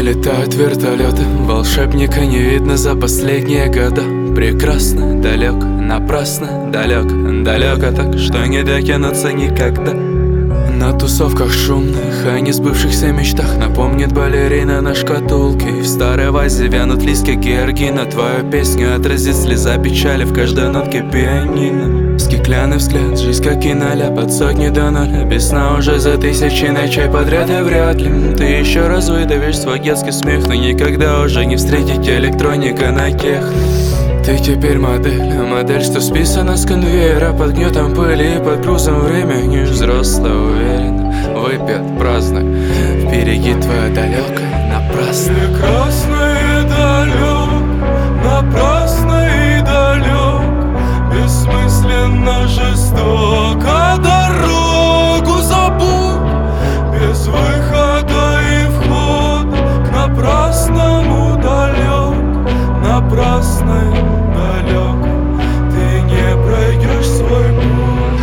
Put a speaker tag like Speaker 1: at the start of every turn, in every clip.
Speaker 1: летают вертолеты, волшебника не видно за последние года. Прекрасно, далек, напрасно, далек, далеко так, что не докинуться никогда. На тусовках шумных, о несбывшихся мечтах напомнит балерина на шкатулке. И в старой вазе вянут листья георгина. Твою песню отразит слеза печали в каждой нотке пианино. Стеклянный взгляд, жизнь как киноляп от сотни до ноля. Без сна уже за тысячи ночей подряд, и вряд ли ты еще раз выдавишь свой детский смех. Но никогда уже не встретить электроника на техно. Ты теперь модель, что списана с конвейера под гнетом пыли и под грузом времени. Взрослая, уверенно, выпьет, празднуй, впереди твое далекое, напрасно.
Speaker 2: Прекрасно и далек, напрасно и далек, бессмысленно жестоко дорогу забудь, без выхода и входа к напрасному далек, напрасной далек, ты не пройдешь свой путь.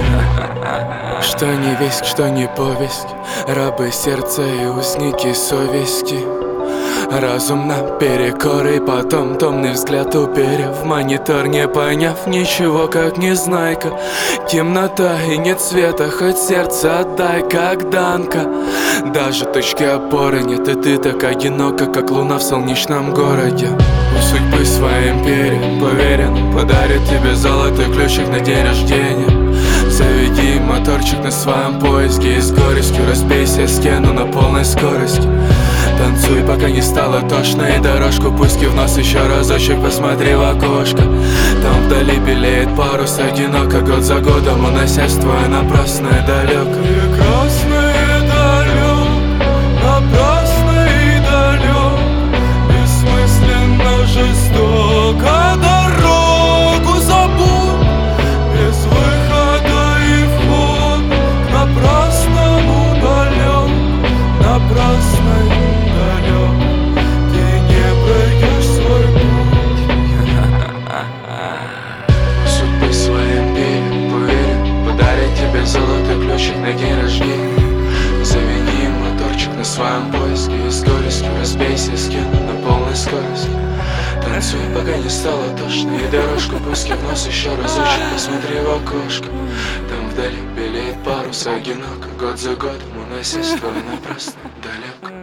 Speaker 1: Что не весть, что не повесть, рабы сердца и узники совести. Разум наперекор, и потом томный взгляд уперев в монитор, не поняв ничего, как незнайка. Темнота и нет света, хоть сердце отдай, как Данка. Даже точки опоры нет, и ты так одинока, как луна в солнечном городе. У судьбы своей империи поверен, подарит тебе золотой ключик на день рождения. Заведи моторчик на своем поиске и с горестью разбейся стену на полной скорости. Танцуй, пока не стало тошно, и дорожку пусть в нос еще разочек, посмотри в окошко. Там вдали белеет парус одиноко, год за годом уносясь твое напрасное далеко.
Speaker 2: Прекрасно и далек, напрасно и далек, бессмысленно жестоко дорогу забудь, без выхода и входа к напрасному далек, напрасной далек, ты не пройдешь свой путь.
Speaker 1: Судьбы своей империи поверен, подарит тебе золотой ключик на день рождения. Заведи моторчик на своем поиске и с горестью разбейся стену на полной скорости. Танцуй, пока не стало тошно, и дорожку пусть в нос еще разочек, посмотри в окошко. Там вдали белеет парус одиноко, год за годом уносясь твой напрасно далеко.